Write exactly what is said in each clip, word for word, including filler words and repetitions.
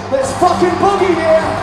Let's fucking boogie here.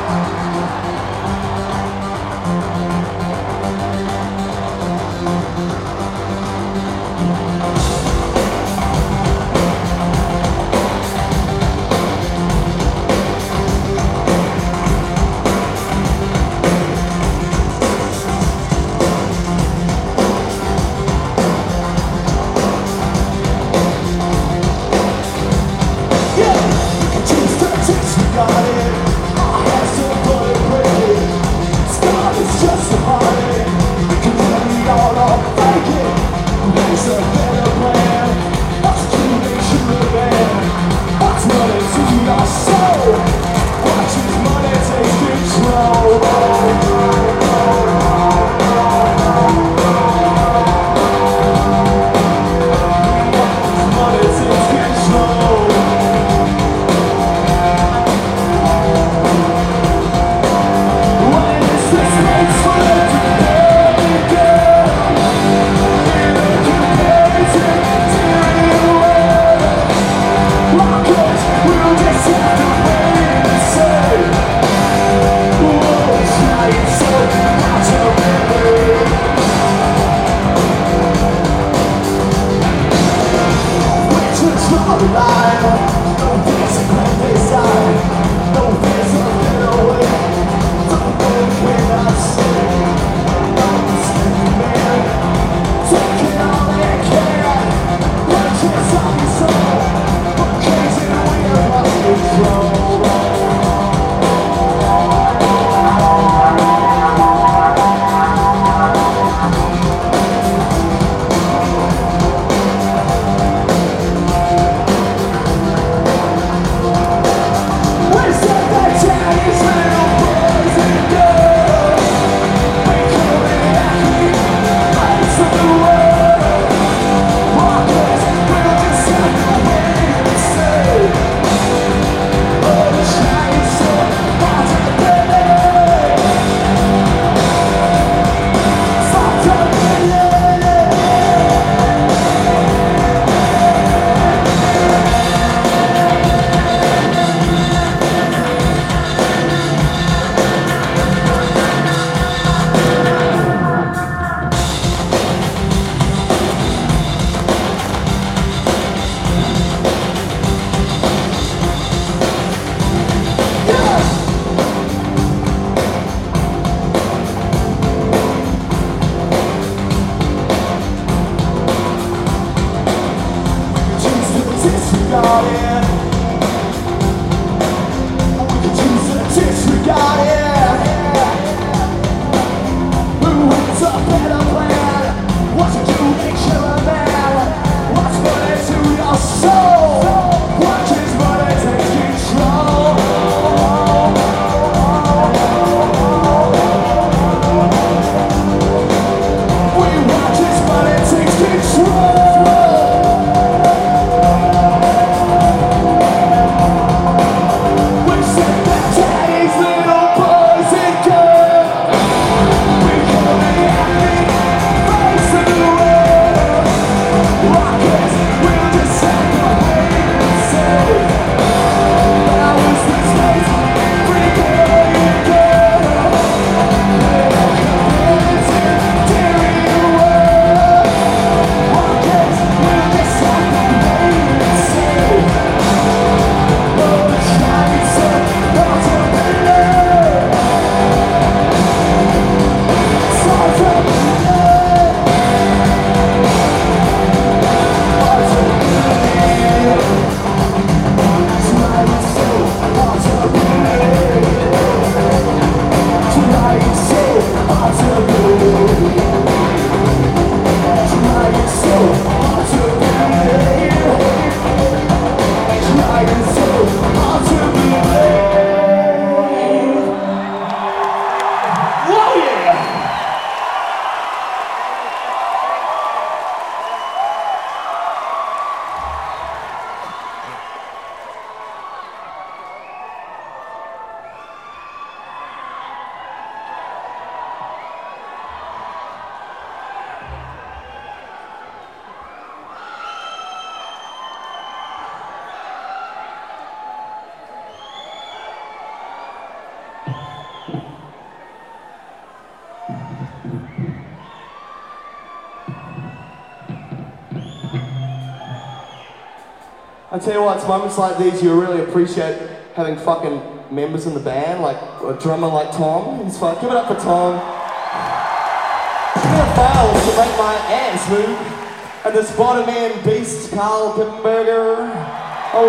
I tell you what, it's moments like these you really appreciate having fucking members in the band, like a drummer like Tom. He's fun. Give it up for Tom. Give it fails to make my ass move. And this bottom man beast, Carl Pippenberger. Oh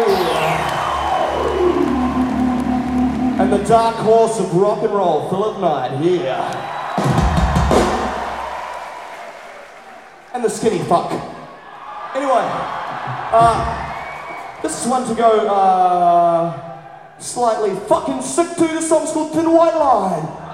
yeah. And the dark horse of rock and roll, Philip Knight, yeah. And the skinny fuck. Anyway, uh, this is one to go uh, slightly fucking sick to. This song's called Thin White Line.